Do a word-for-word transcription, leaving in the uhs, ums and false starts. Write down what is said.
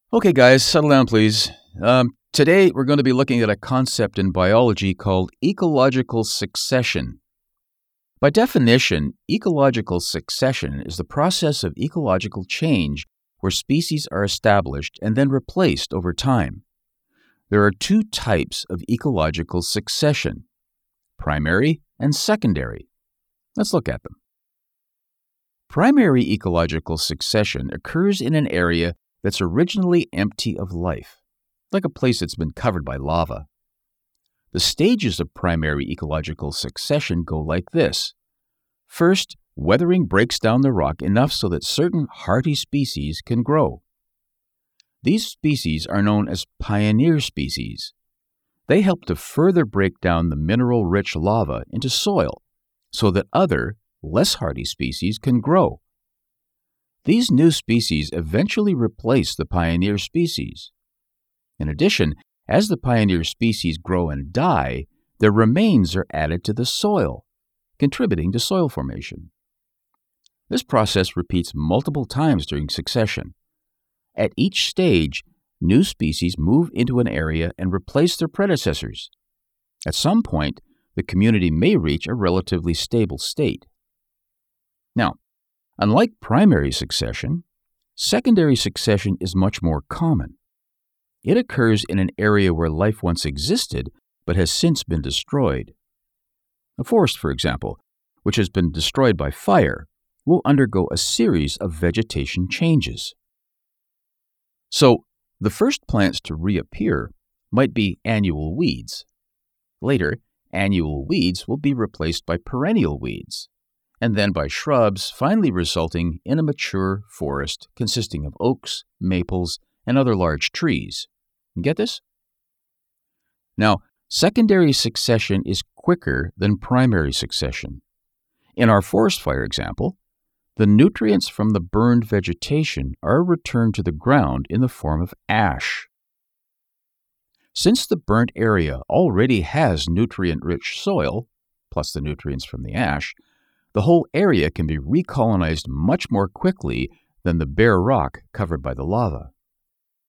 Okay, guys, settle down, please. Um, today, we're going to be looking at a concept in biology called ecological succession. By definition, ecological succession is the process of ecological change where species are established and then replaced over time. There are two types of ecological succession, primary and secondary. Let's look at them. Primary ecological succession occurs in an area that's originally empty of life, like a place that's been covered by lava. The stages of primary ecological succession go like this. First, weathering breaks down the rock enough so that certain hardy species can grow. These species are known as pioneer species. They help to further break down the mineral-rich lava into soil so that other, less hardy species can grow. These new species eventually replace the pioneer species. In addition, as the pioneer species grow and die, their remains are added to the soil, contributing to soil formation. This process repeats multiple times during succession. At each stage, new species move into an area and replace their predecessors. At some point, the community may reach a relatively stable state. Now, unlike primary succession, secondary succession is much more common. It occurs in an area where life once existed but has since been destroyed. A forest, for example, which has been destroyed by fire, will undergo a series of vegetation changes. So, the first plants to reappear might be annual weeds. Later, annual weeds will be replaced by perennial weeds, and then by shrubs, finally resulting in a mature forest consisting of oaks, maples, and other large trees. You get this? Now, secondary succession is quicker than primary succession. In our forest fire example, the nutrients from the burned vegetation are returned to the ground in the form of ash. Since the burnt area already has nutrient-rich soil, plus the nutrients from the ash, the whole area can be recolonized much more quickly than the bare rock covered by the lava.